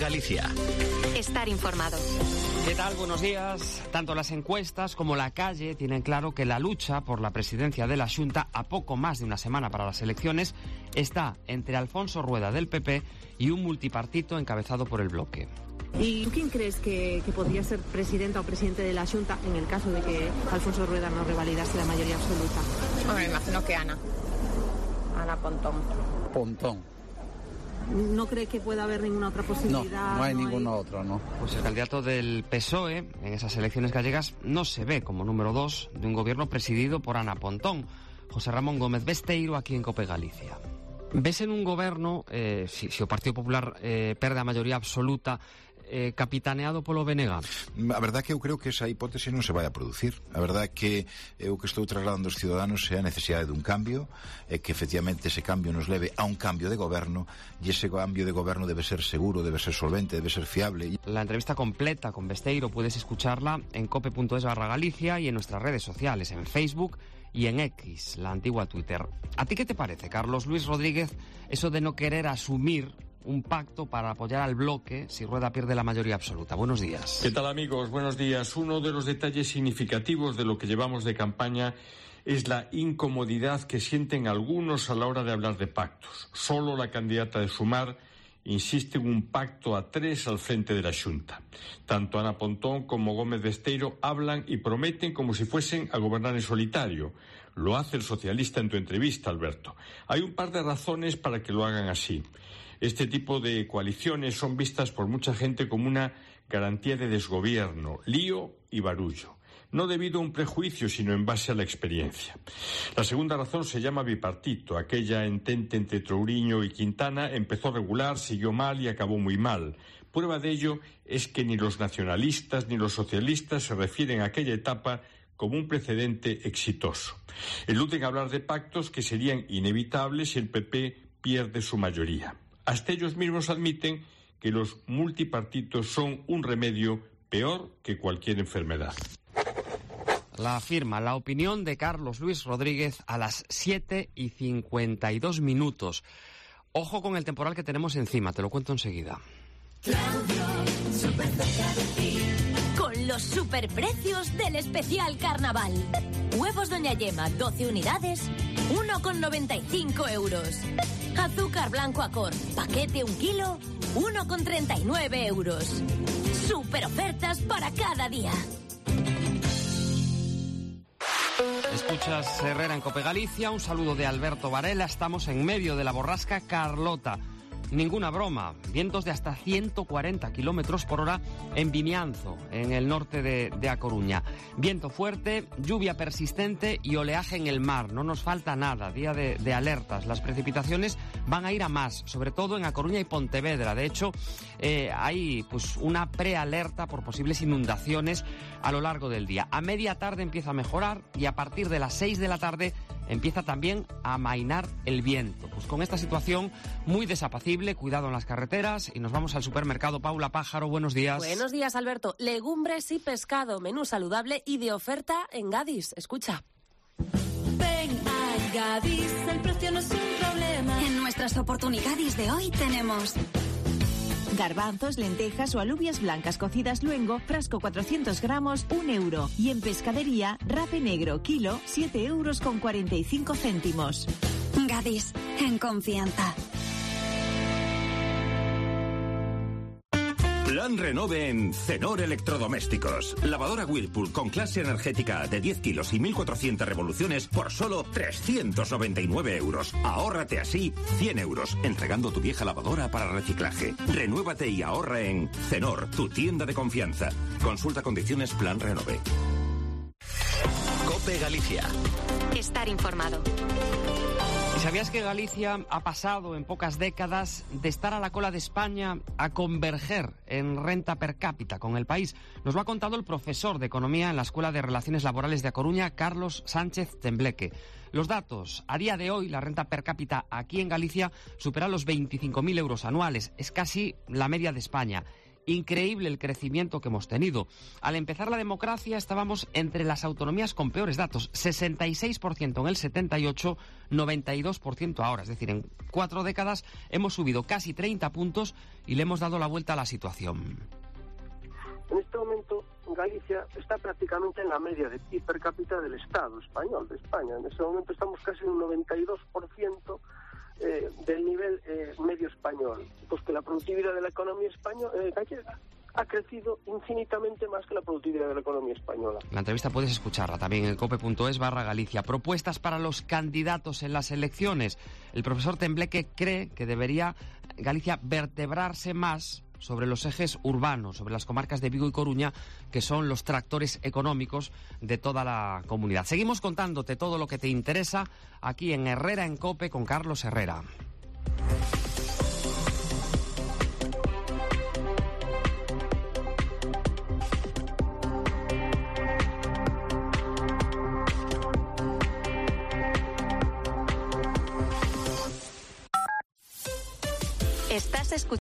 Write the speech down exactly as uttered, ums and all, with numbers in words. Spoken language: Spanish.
Galicia. Estar informado. ¿Qué tal? Buenos días. Tanto las encuestas como la calle tienen claro que la lucha por la presidencia de la Xunta, a poco más de una semana para las elecciones, está entre Alfonso Rueda del P P y un multipartito encabezado por el Bloque. ¿Y quién crees que, que podría ser presidenta o presidente de la Xunta en el caso de que Alfonso Rueda no revalidase la mayoría absoluta? Bueno, me imagino que Ana. Ana Pontón. Pontón. ¿No cree que pueda haber ninguna otra posibilidad? No, no hay no ninguna hay... otra, no. Pues el candidato del P S O E en esas elecciones gallegas no se ve como número dos de un gobierno presidido por Ana Pontón. José Ramón Gómez Besteiro, aquí en Cope Galicia. Ves en un goberno, eh, si, si o Partido Popular eh, perde a maioría absoluta, eh, capitaneado polo B N G? A verdade é que eu creo que esa hipótese non se vai a producir. A verdade é que eu que estou trasladando aos ciudadanos é a necesidade dun cambio, e que efectivamente ese cambio nos leve a un cambio de goberno, e ese cambio de goberno debe ser seguro, debe ser solvente, debe ser fiable. La entrevista completa con Besteiro puedes escucharla en cope.es barra Galicia y en nuestras redes sociales, en Facebook y en X, la antigua Twitter. ¿A ti qué te parece, Carlos Luis Rodríguez, eso de no querer asumir un pacto para apoyar al Bloque si Rueda pierde la mayoría absoluta? Buenos días. ¿Qué tal, amigos? Buenos días. Uno de los detalles significativos de lo que llevamos de campaña es la incomodidad que sienten algunos a la hora de hablar de pactos. Solo la candidata de Sumar insiste en un pacto a tres al frente de la Xunta. Tanto Ana Pontón como Gómez Besteiro hablan y prometen como si fuesen a gobernar en solitario. Lo hace el socialista en tu entrevista, Alberto. Hay un par de razones para que lo hagan así. Este tipo de coaliciones son vistas por mucha gente como una garantía de desgobierno, lío y barullo. No debido a un prejuicio, sino en base a la experiencia. La segunda razón se llama bipartito. Aquella entente entre Trouriño y Quintana empezó regular, siguió mal y acabó muy mal. Prueba de ello es que ni los nacionalistas ni los socialistas se refieren a aquella etapa como un precedente exitoso. Eluden hablar de pactos que serían inevitables si el P P pierde su mayoría. Hasta ellos mismos admiten que los multipartitos son un remedio peor que cualquier enfermedad. La firma, la opinión de Carlos Luis Rodríguez a las siete y cincuenta y dos minutos. Ojo con el temporal que tenemos encima, te lo cuento enseguida. Claudio, súper cerca de ti. Con los superprecios del especial carnaval. Huevos Doña Yema, doce unidades, uno con noventa y cinco euros. Azúcar blanco Acor, paquete un kilo, uno con treinta y nueve euros. Super ofertas para cada día. Escuchas Herrera en Cope Galicia, un saludo de Alberto Varela. Estamos en medio de la borrasca Carlota. Ninguna broma, vientos de hasta ciento cuarenta kilómetros por hora en Vimianzo, en el norte de, de A Coruña. Viento fuerte, lluvia persistente y oleaje en el mar. No nos falta nada, día de, de alertas. Las precipitaciones van a ir a más, sobre todo en A Coruña y Pontevedra. De hecho, eh, hay pues una prealerta por posibles inundaciones a lo largo del día. A media tarde empieza a mejorar y a partir de las seis de la tarde empieza también a amainar el viento. Pues con esta situación muy desapacible, cuidado en las carreteras, y nos vamos al supermercado. Paula Pájaro, buenos días. Buenos días, Alberto. Legumbres y pescado, menú saludable y de oferta en Gadis. Escucha. Ven a Gadis, el precio no es un problema. En nuestras oportunidades de hoy tenemos garbanzos, lentejas o alubias blancas cocidas luengo, frasco cuatrocientos gramos, un euro. Y en pescadería, rape negro, kilo, siete euros con cuarenta y cinco céntimos. Gadis, en confianza. Plan Renove en Cenor Electrodomésticos. Lavadora Whirlpool con clase energética de diez kilos y mil cuatrocientas revoluciones por solo trescientos noventa y nueve euros. Ahórrate así cien euros, entregando tu vieja lavadora para reciclaje. Renuévate y ahorra en Cenor, tu tienda de confianza. Consulta condiciones Plan Renove. Cope Galicia. Estar informado. ¿Y sabías que Galicia ha pasado en pocas décadas de estar a la cola de España a converger en renta per cápita con el país? Nos lo ha contado el profesor de Economía en la Escuela de Relaciones Laborales de A Coruña, Carlos Sánchez Tembleque. Los datos: a día de hoy la renta per cápita aquí en Galicia supera los veinticinco mil euros anuales, es casi la media de España. Increíble el crecimiento que hemos tenido. Al empezar la democracia estábamos entre las autonomías con peores datos, sesenta y seis por ciento en el setenta y ocho, noventa y dos por ciento ahora. Es decir, en cuatro décadas hemos subido casi treinta puntos y le hemos dado la vuelta a la situación. En este momento, Galicia está prácticamente en la media de P I B per cápita del Estado español, de España. En este momento estamos casi en un noventa y dos por ciento eh, del nivel eh, medio español. Pues que la productividad de la economía española, eh, gallega ha crecido infinitamente más que la productividad de la economía española. La entrevista puedes escucharla también en cope.es barra Galicia. Propuestas para los candidatos en las elecciones. El profesor Tembleque cree que debería Galicia vertebrarse más sobre los ejes urbanos, sobre las comarcas de Vigo y Coruña, que son los tractores económicos de toda la comunidad. Seguimos contándote todo lo que te interesa aquí en Herrera en Cope con Carlos Herrera. Estás escuchando